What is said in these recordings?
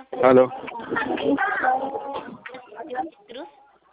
Aló. Aló. Cruz.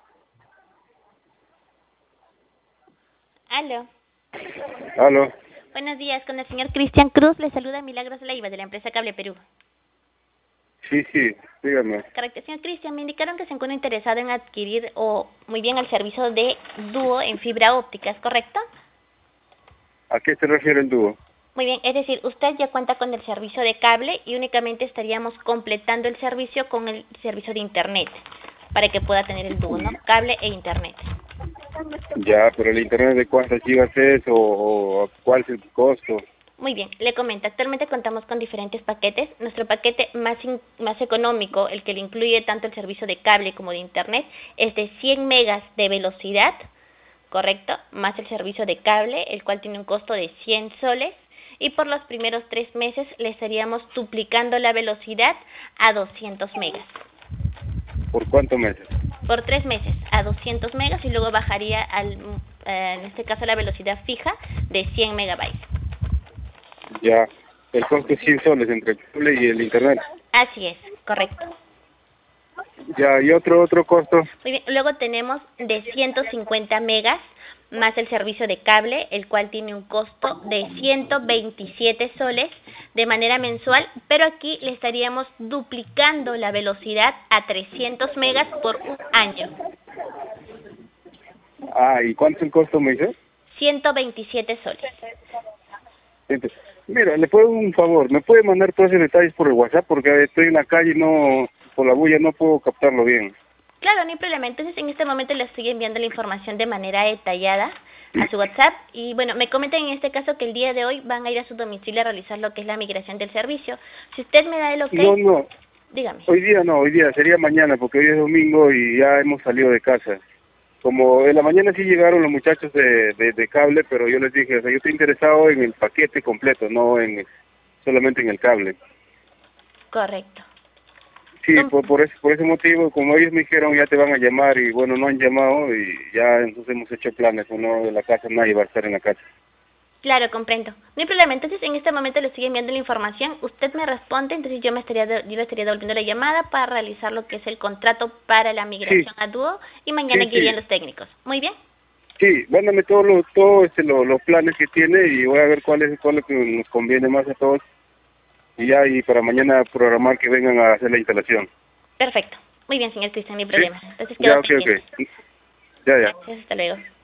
Aló. Aló. Buenos días, con el señor Cristian Cruz. Le saluda Milagros Leiva de la empresa Cable Perú. Sí, dígame. Correcto. Señor Cristian, me indicaron que se encuentra interesado en adquirir muy bien el servicio de dúo en fibra óptica, ¿es correcto? ¿A qué se refiere el dúo? Muy bien, es decir, usted ya cuenta con el servicio de cable y únicamente estaríamos completando el servicio con el servicio de internet para que pueda tener el dúo, ¿no? Cable e internet. Ya, pero el internet de cuántas gigas es o cuál es el costo. Muy bien, le comento, actualmente contamos con diferentes paquetes. Nuestro paquete más económico, el que le incluye tanto el servicio de cable como de internet, es de 100 megas de velocidad, ¿correcto? Más el servicio de cable, el cual tiene un costo de 100 soles. Y por los primeros 3 meses le estaríamos duplicando la velocidad a 200 megas. ¿Por cuántos meses? Por 3 meses a 200 megas y luego bajaría en este caso la velocidad fija de 100 megabytes. Ya, el costo es 100 soles entre el cable y el internet. Así es, correcto. Ya, ¿y otro costo? Muy bien, luego tenemos de 150 megas más el servicio de cable, el cual tiene un costo de 127 soles de manera mensual, pero aquí le estaríamos duplicando la velocidad a 300 megas por un año. Ah, ¿y cuánto es el costo, me dice? 127 soles. Entonces, mira, le puedo un favor, ¿me puede mandar todos esos detalles por el WhatsApp? Porque estoy en la calle y no, por la bulla no puedo captarlo bien. Claro, no hay problema. Entonces, en este momento le estoy enviando la información de manera detallada a su WhatsApp. Y bueno, me comentan en este caso que el día de hoy van a ir a su domicilio a realizar lo que es la migración del servicio. Si usted me da el ok, No, dígame. hoy día no, hoy día sería mañana porque hoy es domingo y ya hemos salido de casa. Como en la mañana sí llegaron los muchachos de cable, pero yo les dije, o sea, yo estoy interesado en el paquete completo, no en solamente en el cable. Correcto. Sí, por ese motivo, como ellos me dijeron, ya te van a llamar y bueno, no han llamado y ya entonces hemos hecho planes, o no, de la casa nadie va a estar en la casa. Claro, comprendo. No hay problema. Entonces, en este momento le estoy enviando la información. Usted me responde, entonces yo le estaría devolviendo la llamada para realizar lo que es el contrato para la migración a dúo y mañana Sí, irían los técnicos. Muy bien. sí, mándame todos los planes que tiene y voy a ver cuál es lo que nos conviene más a todos y ya, y para mañana programar que vengan a hacer la instalación. Perfecto. Muy bien, señor Cristian, no hay ¿Sí? problema. Entonces Ya, quedo ok. pendiente. Ya. Gracias, hasta luego.